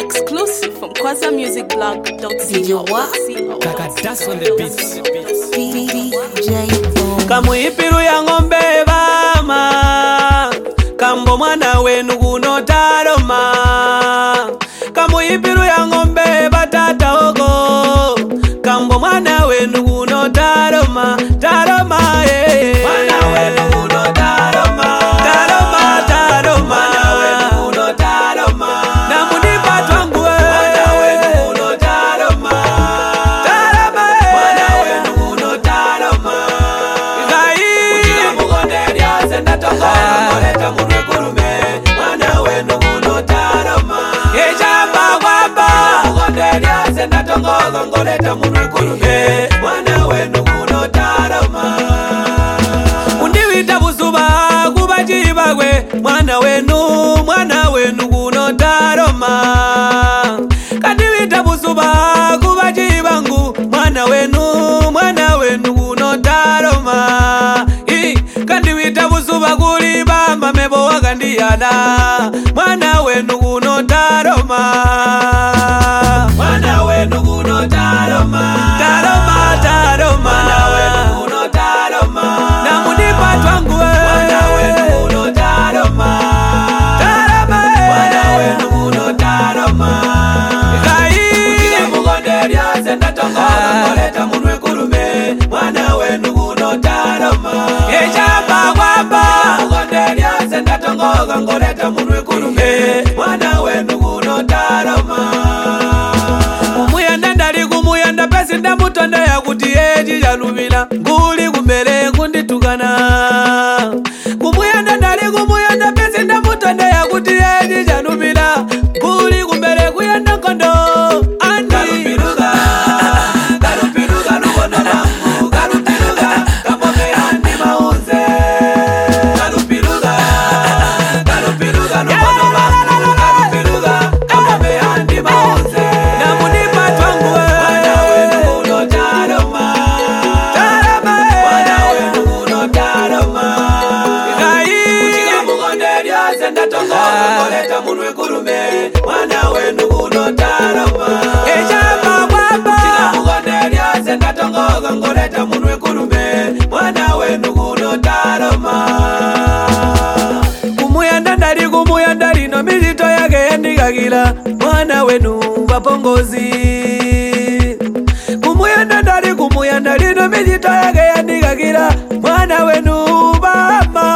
Exclusive from KwazaMusicBlog.co. Kaka dance on the beats. Kamuipiru ya ngombe vama Kambo mwana wenu kuno taroma Kamuipiru ya ngombe batata ogo Kambo mwana wenu kuno taroma Taroma mwana wenu kuno taroma Taroma taroma mwana wenu kuno taroma Na munipa twangu mwana wenu kuno taroma Taroma mwana wenu kuno taroma Senda tongo ngoleta munwe kurume mwana wenu kuno taroma Ejamba wamba Mugondelia senda tongo ngoleta munwe kurume mwana wenu kuno taroma Undiwita busuba kubajibagwe mwana wenu kuno taroma Kandiwita busuba kubajibangu mwana wenu kuno taroma Kandiwita busuba kuliba mamebo wakandiyana mwana wenu kuno taroma mwana wenu kuno taroma taroma taroma mwana wenu kuno taroma na munipa twangu mwana wenu kuno taroma taroma mwana wenu kuno taroma kai mugondelia senda tongo ngoleta munwe kurume mwana wenu kuno taroma ejamba wamba Mugondelia senda tongo ngoleta munwe kurume mwana wenu kuno taroma Kumuyanda ndali kumuyanda pesi ndamutonda yakuti eji jalubila nguli kumbele kunditukana Kumuyanda ndali kumuyanda pesi ndamutonda yakuti eji jalubila nguli kumbele kuyanda kondo Andi Galupiruga Galupiruga lukono langu Galupiruga Kamoke andi mauze Galupiruga Galupiruga lukono langu Galupiruga Kamoke andi mauze Na munipa twangu mwana wenu kuno taroma Taroma mwana wenu kuno taroma Kai Kuchika mugondelia senda tongo ngoleta munwe kurume mwana wenu kuno taroma Ejamba wamba Kuchika mugondelia senda tongo ngoleta munwe kurume mwana wenu kuno taroma Kumuyanda ndali kumuyanda lino milito yake yandikakila mwana wenu bapongozi Kumuyanda ndali kumuyanda lino milito yake yandikakila mwana wenu bama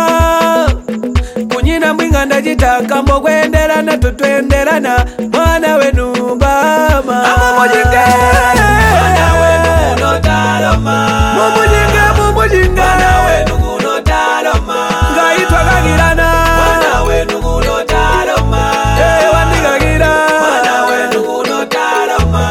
Kunyina mwinga ndajitaka mbo kwendelana tutwendelana mwana wenu bama Mumujinge mwana wenu kuno taroma Mumujinge mwana wenu kuno taroma Ngaitwa kakilana mwana wenu kuno taroma Wandikakila mwana wenu kuno taroma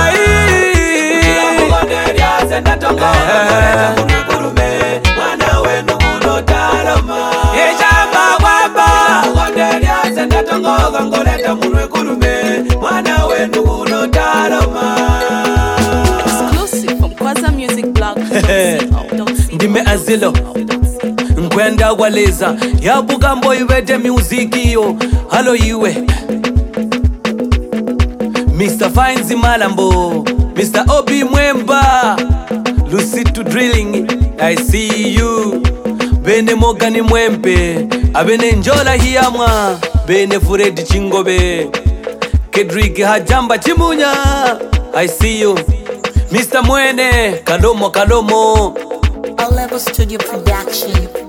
Mugondelia senda tongo ngoleta munwe kurume mwana wenu kuno taroma Ejamba wamba Mugondelia senda tongo ngoleta munwe kurume mwana wenu kuno taroma Exclusive from KwazaMusicBlog.co. Ndime azilo Nkwenda waleza Yabuka mbo iwete muziki yo Halo iwe Mr. Fines Malambo Mr. Obi Mwemba Lucitu Drilling I see you Bene Mogani Mwempe Abene Njola Hiyamwa Bene Furedi Chingobe Kedrick Hajamba Chimunya I see you Mr. Mwene Kadomo All Level Studio Production.